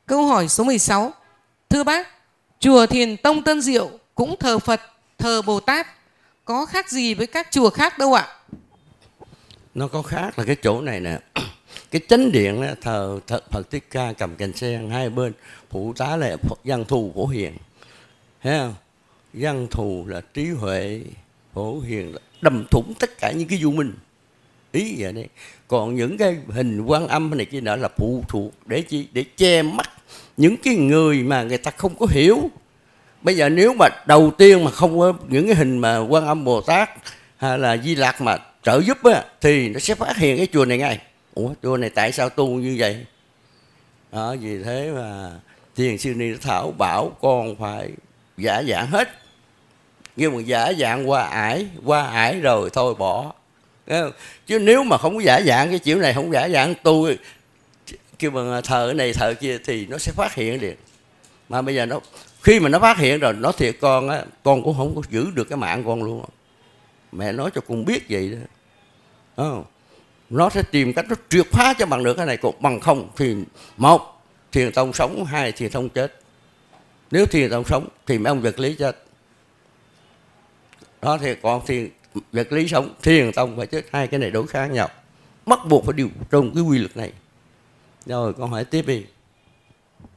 Câu hỏi số 16. Thưa bác, chùa Thiền Tông Tân Diệu cũng thờ Phật, thờ Bồ Tát, có khác gì với các chùa khác đâu ạ? Nó có khác là cái chỗ này nè. Cái chánh điện đó, thờ Phật Thích Ca cầm cành sen, hai bên phụ tá là Văn Thù Phổ Hiền, thấy không? Văn Thù là trí huệ, Phổ Hiền là đâm thủng tất cả những cái vô minh, ý vậy đấy. Còn những cái hình Quan Âm này kia nọ là phụ thuộc để chi? Để che mắt những cái người mà người ta không có hiểu. Bây giờ nếu mà đầu tiên mà không có những cái hình mà Quan Âm, Bồ Tát hay là Di Lặc mà trợ giúp á, thì nó sẽ phát hiện cái chùa này ngay. Ủa, chùa này tại sao tu như vậy? Đó, vì thế mà Thiền Sư Ni Thảo bảo con phải giả dạng hết. Nhưng mà giả dạng qua ải rồi thôi bỏ. Chứ nếu mà không có giả dạng cái kiểu này, không giả dạng tu kêu bằng thờ cái này thờ kia thì nó sẽ phát hiện liền. Mà bây giờ nó khi mà nó phát hiện rồi, nó thiệt con á, con cũng không có giữ được cái mạng con luôn. Mẹ nói cho con biết vậy đó. Nó sẽ tìm cách nó triệt phá cho bằng được cái này, còn bằng không thì một Thiền Tông sống, hai Thiền Tông chết. Nếu Thiền Tông sống thì mấy ông vật lý chết. Đó thì còn vật lý sống, Thiền Tông phải chết, hai cái này đối kháng nhau, bắt buộc phải điều trong cái quy luật này. Rồi con hỏi tiếp đi.